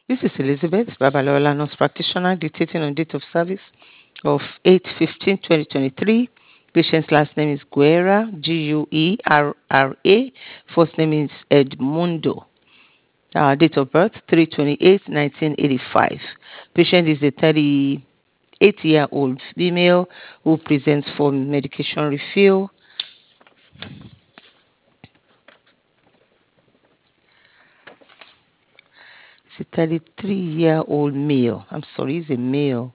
This is Elizabeth Babalola, nurse practitioner, dictating on date of service of 8/15/2023. Patient's last name is Guerra, Guerra. First name is Edmundo. Date of birth 3/28/1985. Patient is a 38-year-old female who presents for medication refill. It's a 33-year-old male. I'm sorry, he's a male.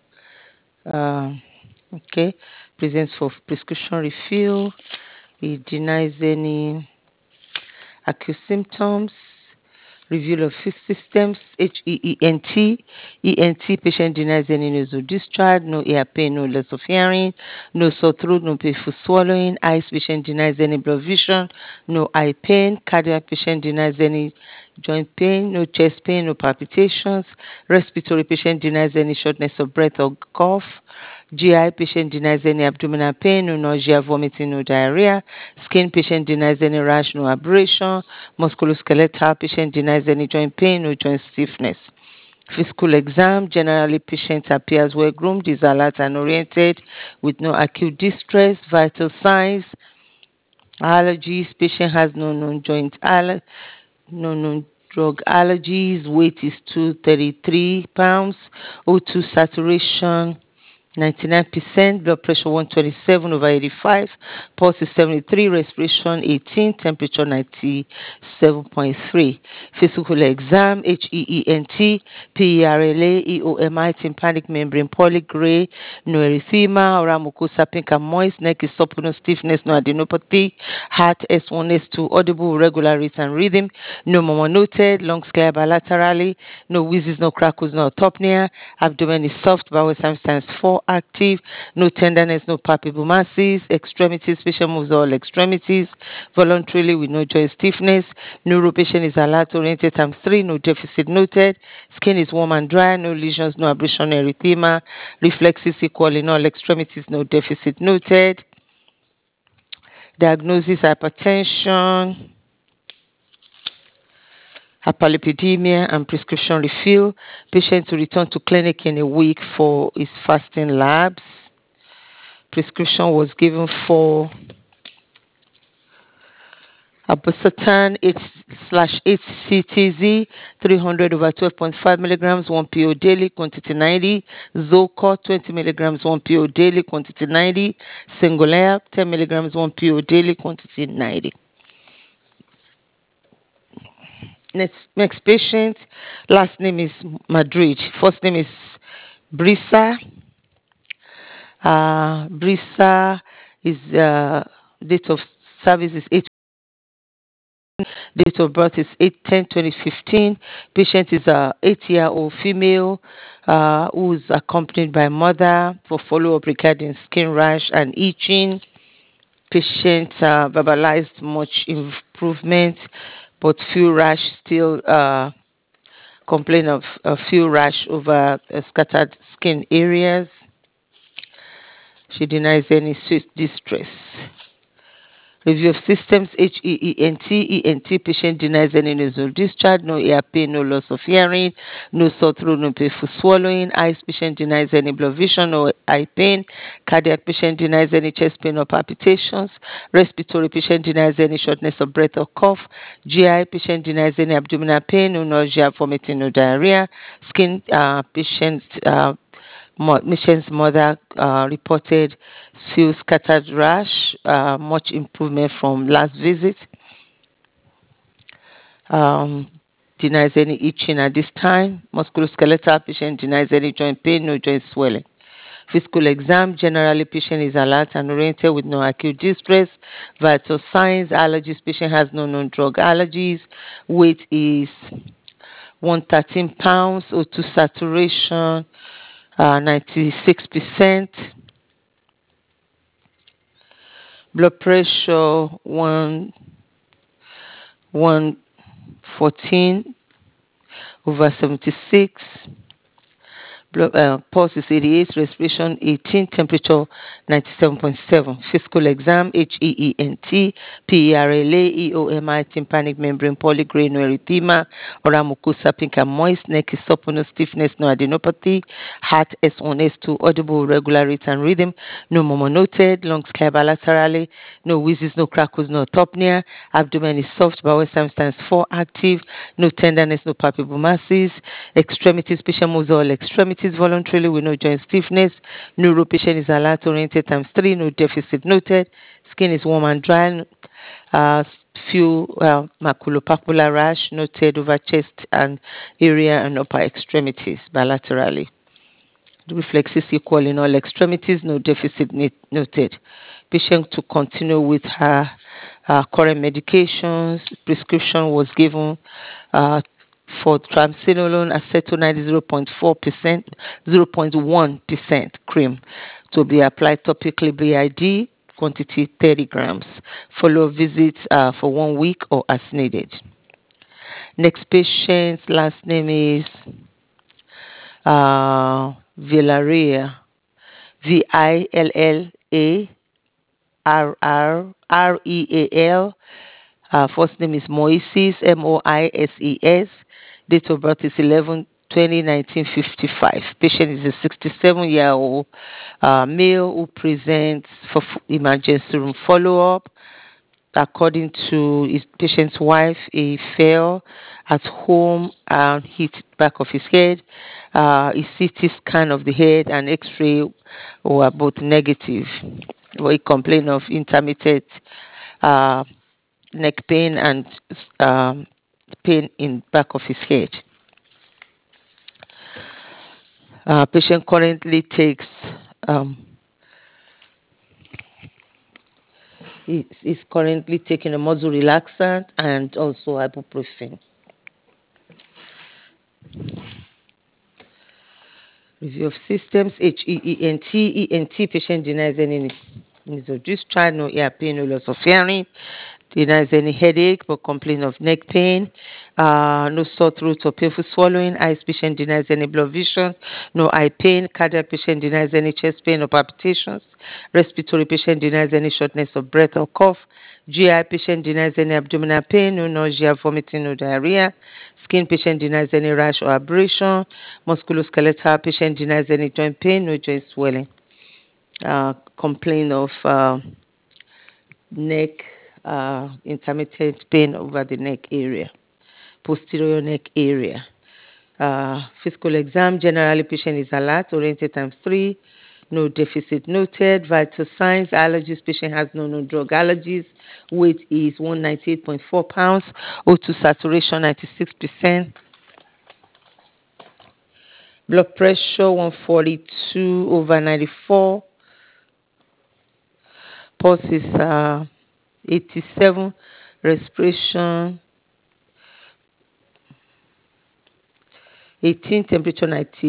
Okay, presents for prescription refill. He denies any acute symptoms. Review of systems, HEENT. ENT, patient denies any nasal discharge, no ear pain, no loss of hearing, no sore throat, no painful swallowing. Eyes, patient denies any blood vision, no eye pain. Cardiac, patient denies any joint pain, no chest pain, no palpitations. Respiratory, patient denies any shortness of breath or cough. GI, patient denies any abdominal pain, no nausea, vomiting, no diarrhea. Skin, patient denies any rash, no abrasion. Musculoskeletal, patient denies any joint pain, no joint stiffness. Physical exam, generally patient appears well groomed, is alert and oriented with no acute distress. Vital signs, allergies, patient has no known no known drug allergies. Weight is 233 pounds. O2 saturation 99%, blood pressure 127/85, pulse is 73, respiration 18, temperature 97.3. Physical exam, HEENT, PERLA, EOMI, tympanic membrane polygrey, no erythema, oral mucosa pink and moist, neck is supple, no stiffness, no adenopathy, heart S1, S2, audible, regular rate and rhythm, no murmur noted, lungs clear bilaterally, no wheezes, no crackles, no autopnea, abdomen is soft, bowel times 4 active, no tenderness, no palpable masses, extremities, patient moves all extremities voluntarily with no joint stiffness, neuro patient is alert oriented times 3, no deficit noted, skin is warm and dry, no lesions, no abrasion, erythema, reflexes equal in all extremities, no deficit noted. Diagnosis hypertension, hyperlipidemia, and prescription refill. Patient to return to clinic in a week for his fasting labs. Prescription was given for Abosatan 8/8 CTZ 300/12.5 milligrams 1 PO daily, quantity 90. Zocor 20 milligrams 1 PO daily, quantity 90. Singulair 10 milligrams 1 PO daily, quantity 90. Next patient, last name is Madrid. First name is Brisa. Brisa is date of service is 8. Date of birth is 8/10/2015. Patient is a 8-year-old female who is accompanied by mother for follow-up regarding skin rash and itching. Patient verbalized much improvement, but few rash still complain of a few rash over scattered skin areas. She denies any sweet distress. Review of systems, HEENT patient denies any nasal discharge, no ear pain, no loss of hearing, no sore throat, no painful swallowing. Eyes patient denies any blood vision, no eye pain. Cardiac patient denies any chest pain or palpitations. Respiratory patient denies any shortness of breath or cough. GI patient denies any abdominal pain, no nausea, vomiting, no diarrhea. Skin patient patient's mother reported few scattered rash, much improvement from last visit. Um, Denies any itching at this time. Musculoskeletal patient denies any joint pain, no joint swelling. Physical exam, generally patient is alert and oriented with no acute distress. Vital signs, allergies, patient has no known drug allergies. Weight is 113 pounds, O2 saturation 96%. Blood pressure 114/76. Pulse is 88, respiration 18, temperature 97.7. Physical exam HEENT, PERLA, EOMI, tympanic membrane polygranuloerythema, oral mucosa pink and moist, neck is supple, no stiffness, no adenopathy, heart S1, S2, audible, regular rate and rhythm, no murmur noted, lungs clear bilaterally, no wheezes, no crackles, no atopnia, abdomen is soft, bowel times 4 active, no tenderness, no palpable masses, extremities, patient moves all extremities voluntarily with no joint stiffness, neuro patient is alert oriented times 3, no deficit noted, skin is warm and dry, few maculopapular rash noted over chest and area and upper extremities bilaterally. The reflexes equal in all extremities, no deficit noted. Patient to continue with her current medications. Prescription was given for triamcinolone acetonide 0.4%, 0.1% cream to be applied topically BID, quantity 30 grams. Follow visits for 1 week or as needed. Next patient's last name is Villarreal, Villarreal. First name is Moises, Moises. Date of birth is 11/20/1955. Patient is a 67-year-old male who presents for emergency room follow-up. According to his patient's wife, he fell at home and hit back of his head. A CT scan of the head and X-ray were both negative. He complained of intermittent uh, neck pain and pain in back of his head. Patient currently takes is currently taking a muscle relaxant and also ibuprofen. Review of systems HEENT patient denies any needs of discharge, no ear pain, no loss of hearing, denies any headache but complain of neck pain, no sore throat or painful swallowing. Eyes patient denies any blood vision, no eye pain. Cardiac patient denies any chest pain or palpitations. Respiratory patient denies any shortness of breath or cough. GI patient denies any abdominal pain, no nausea, vomiting, no diarrhea. Skin patient denies any rash or abrasion. Musculoskeletal patient denies any joint pain, no joint swelling. Complain of neck, intermittent pain over the neck area, posterior neck area. Physical exam, generally patient is alert, oriented times 3, no deficit noted. Vital signs, allergies, patient has no known drug allergies. Weight is 198.4 pounds. O2 saturation 96%. Blood pressure 142/94. Pulse is 87. Respiration 18. Temperature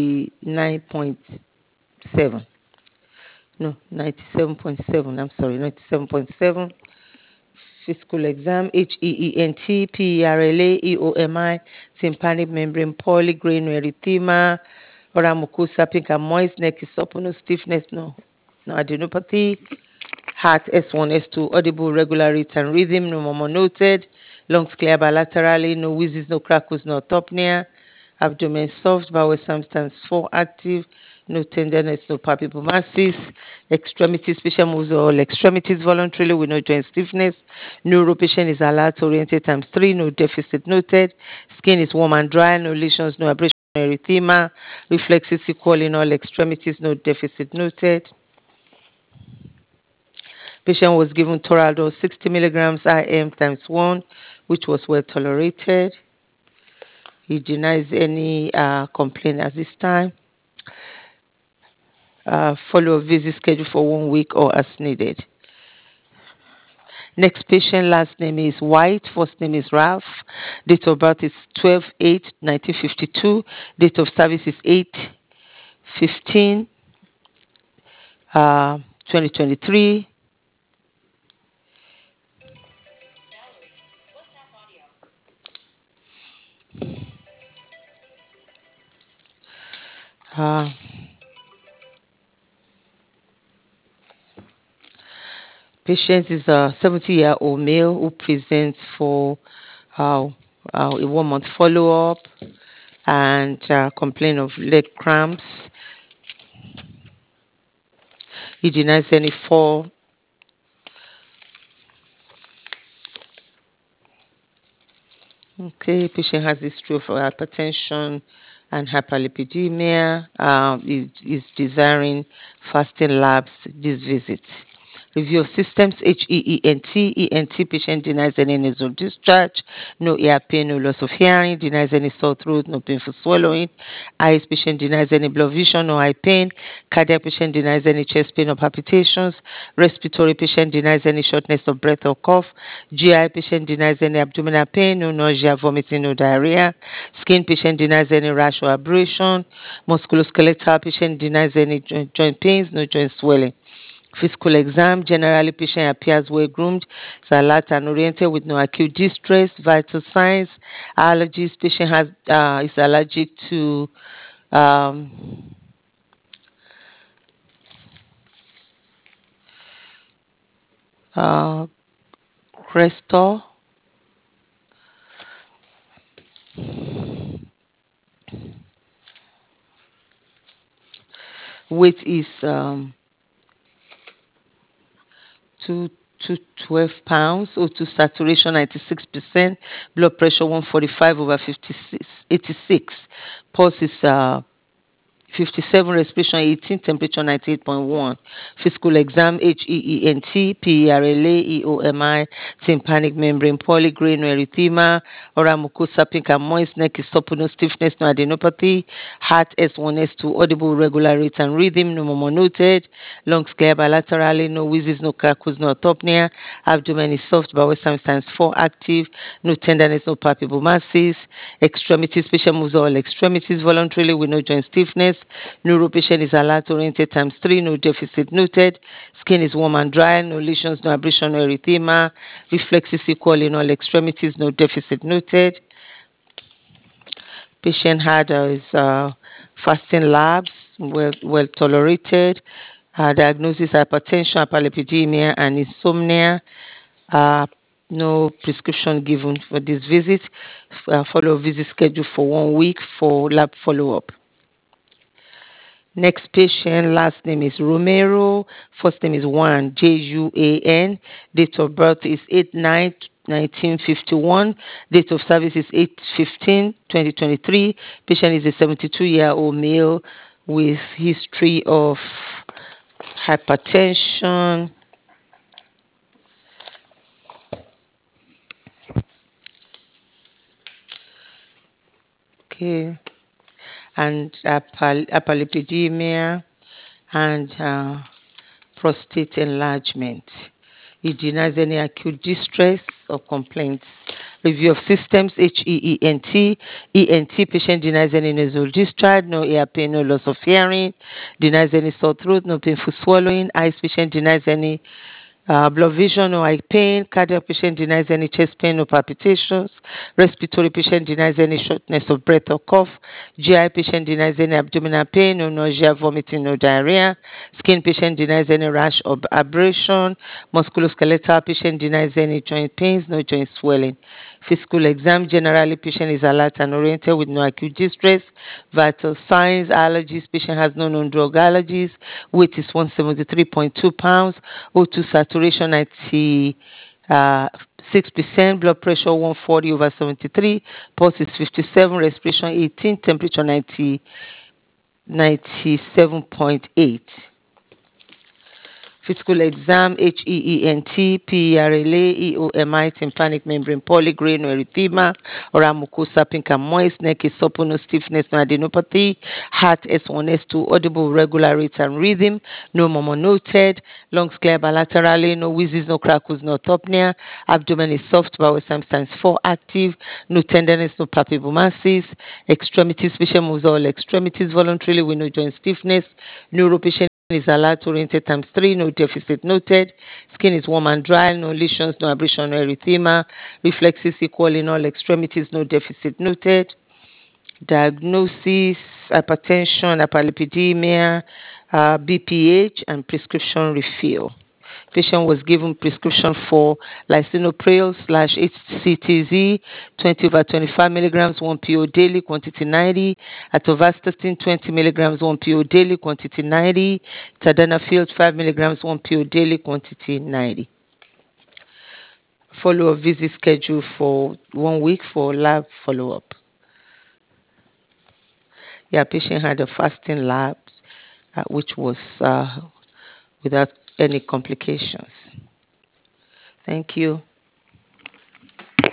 99.7. No, 97.7. I'm sorry, 97.7. Physical exam HEENT, PERLA, EOMI, tympanic membrane polygranuloerythema, oral mucosa pink and moist, neck is supple, no stiffness, no adenopathy. Heart S1, S2, audible, regular rate and rhythm, no murmur noted. Lungs clear bilaterally, no wheezes, no crackles, no atopnia. Abdomen soft, bowel times 4 active, no tenderness, no palpable masses. Extremities, patient moves all extremities voluntarily with no joint stiffness. Neuro patient is alert, oriented times 3, no deficit noted. Skin is warm and dry, no lesions, no abrasion, no erythema. Reflexes equal in all extremities, no deficit noted. Patient was given Toradol 60 milligrams IM times 1, which was well tolerated. He denies any complaint at this time. Follow up visit schedule for 1 week or as needed. Next patient, last name is White, first name is Ralph. Date of birth is 12/8/1952. Date of service is 8/15/2023. Uh, Patient is a 70-year-old male who presents for uh, a 1 month follow-up and complain of leg cramps. He denies any fall. Okay, patient has history of hypertension and hyperlipidemia. Is desiring fasting labs this visit. Review of systems HEENT patient denies any nasal discharge, no ear pain, no loss of hearing, denies any sore throat, no painful swallowing. Eyes patient denies any blood vision, no eye pain. Cardiac patient denies any chest pain or palpitations. Respiratory patient denies any shortness of breath or cough. GI patient denies any abdominal pain, no nausea, vomiting, no diarrhea. Skin patient denies any rash or abrasion. Musculoskeletal patient denies any joint pains, no joint swelling. Physical exam, generally patient appears well groomed, is alert and oriented with no acute distress. Vital signs, allergies, patient is allergic to um, uh, Crestor. Weight is 212 pounds. O2 saturation 96%. Blood pressure 145 over 56, 86. Pulse is 57, respiration 18, temperature 98.1. Physical exam HEENT, PERLA, EOMI, tympanic membrane polygrain, no erythema, oral mucosa pink and moist, neck is supple, no stiffness, no adenopathy, heart S1, S2, audible regular rate and rhythm, no more noted, lungs clear bilaterally, no wheezes, no crackles, no autopnea, abdomen is soft, bowel times 4 active, no tenderness, no palpable masses, extremities, patient moves all extremities voluntarily with no joint stiffness, neuro patient is alert oriented times 3, no deficit noted, skin is warm and dry, no lesions, no abrasion, no erythema, reflexes equal in all extremities, no deficit noted. Patient had his fasting labs, well tolerated. Diagnosis hypertension, hyperlipidemia, and insomnia. Uh, no prescription given for this visit. Follow visit schedule for 1 week for lab follow up. Next patient, last name is Romero, first name is Juan, Juan. Date of birth is 8/9 1951. Date of service is 8/15 2023. Patient is a 72-year-old male with history of hypertension, okay, and hyperlipidemia and prostate enlargement. It denies any acute distress or complaints. Review of systems HEENT. ENT patient denies any nasal discharge, no ear pain, no loss of hearing, denies any sore throat, no painful swallowing. Eyes patient denies any blood vision, no eye pain. Cardiac patient denies any chest pain, no palpitations. Respiratory patient denies any shortness of breath or cough. GI patient denies any abdominal pain, no nausea, vomiting, no diarrhea. Skin patient denies any rash or abrasion. Musculoskeletal patient denies any joint pains, no joint swelling. Physical exam, generally patient is alert and oriented with no acute distress. Vital signs, allergies, patient has no known drug allergies. Weight is 173.2 pounds. O2 saturation 6%, blood pressure 140 over 73, pulse is 57, respiration 18, temperature 97.8. Physical exam HEENT, PERLA, EOMI, tympanic membrane polygrain, no erythema, oral mucosa pink and moist, neck is supple, no stiffness, no adenopathy, heart S1, S2, audible regular rate and rhythm, no murmur noted, lungs clear bilaterally, no wheezes, no crackles, no autopnea, abdomen is soft, bowel times 4 active, no tenderness, no palpable masses, extremities, patient moves all extremities voluntarily with no joint stiffness, neuro patient is alert oriented times 3, no deficit noted. Skin is warm and dry, no lesions, no abrasion, no erythema. Reflexes equal in all extremities, no deficit noted. Diagnosis: hypertension, hyperlipidemia, BPH, and prescription refill. Patient was given prescription for lisinopril/HCTZ 20 over 25 milligrams 1 PO daily, quantity 90. Atorvastatin 20 milligrams 1 PO daily, quantity 90. Tadalafil 5 milligrams 1 PO daily, quantity 90. Follow-up visit schedule for 1 week for lab follow-up. Yeah, patient had a fasting labs, which was without any complications. Thank you.